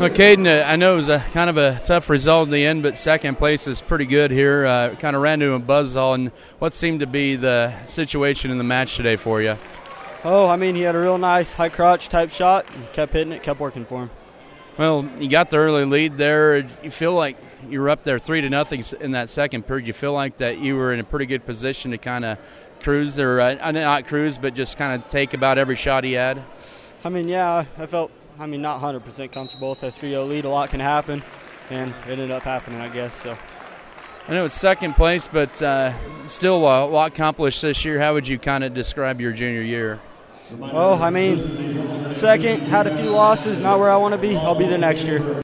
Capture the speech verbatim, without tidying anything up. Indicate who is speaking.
Speaker 1: Well, Caden, uh, I know it was a kind of a tough result in the end, but second place is pretty good here. Uh, kind of ran into a buzzsaw, and what seemed to be the situation in the match today for you?
Speaker 2: Oh, I mean, he had a real nice high crotch type shot and kept hitting it, kept working for him.
Speaker 1: Well, you got the early lead there. You feel like you were up there three to nothing in that second period. You feel like that you were in a pretty good position to kind of cruise, or uh, not cruise, but just kind of take about every shot he had?
Speaker 2: I mean, yeah, I felt, I mean, not one hundred percent comfortable with a three oh lead. A lot can happen, and it ended up happening, I guess. So
Speaker 1: I know it's second place, but uh, still a lot accomplished this year. How would you kind of describe your junior year?
Speaker 2: Well, I mean, second, had a few losses, not where I want to be. I'll be there next year.